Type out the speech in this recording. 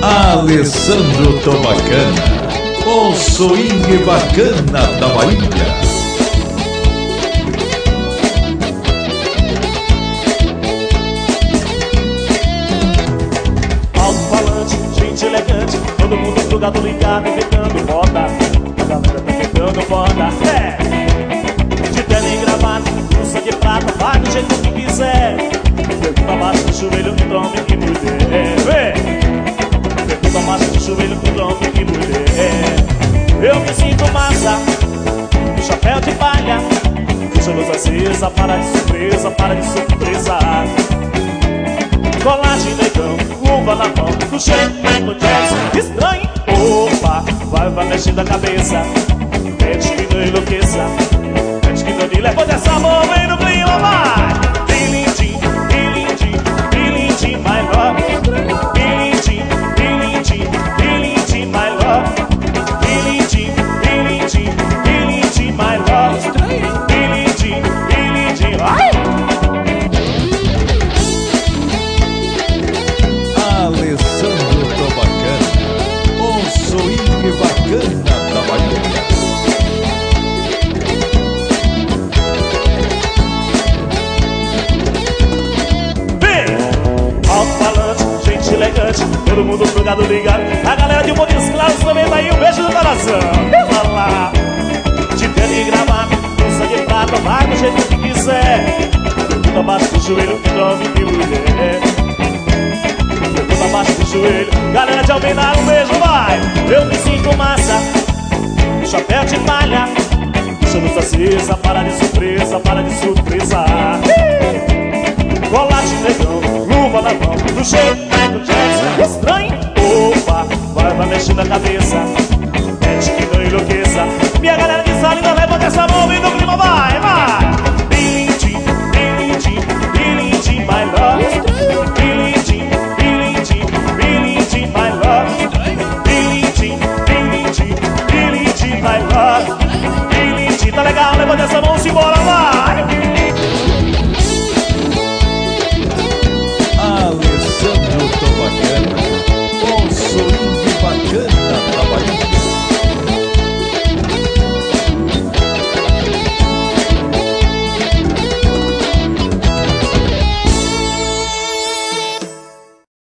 Alessandro Tobacana, o swing bacana da Bahia. Alto-falante, gente elegante, todo mundo plugado, ligado, inventando moda. A galera tá inventando moda. De terno e gravata, blusa de prata, vai do jeito que quiser. Pergunta abaixo do joelho, homem e mulher. Pergunta abaixo do joelho, homem e mulher. Eu me sinto massa, o chapéu de palha, puxa a luz acesa, para de surpresa, para de surpresa. Colagem negão, luva na mão, do jeito do jazz, estranho. Opa, vai mexendo a cabeça, pede que não enlouqueça, pede que não me leve dessa mão, vem no clima, vai. Bilindim, bilindim, bilindim, my love. Bilindim, bilindim, bilindim, my love. Bilindim, bilindim, bilindim, my love. Bilindim, bilindim, ai! Alessandro Tobacana, o swing bacana da Bahia. Alto-falante, gente elegante, todo mundo plugado, ligado. A galera de Montes Claros também tá aí, um beijo no coração. Vai lá, de terno e gravata, bolsa de prata, vai do jeito que quiser. Pergunta abaixo do joelho, homem e mulher. Pergunta abaixo do joelho, galera de Almeida, um beijo, vai. Eu me sinto massa, chapéu de palha, puxa a luz acesa, para de surpresa, para de surpresa. Colate negão, luva na mão, do jeito do jazz, estranho. Opa, vai mexendo a cabeça, pede que não enlouqueça. Minha galera de sala, não levanta essa mão.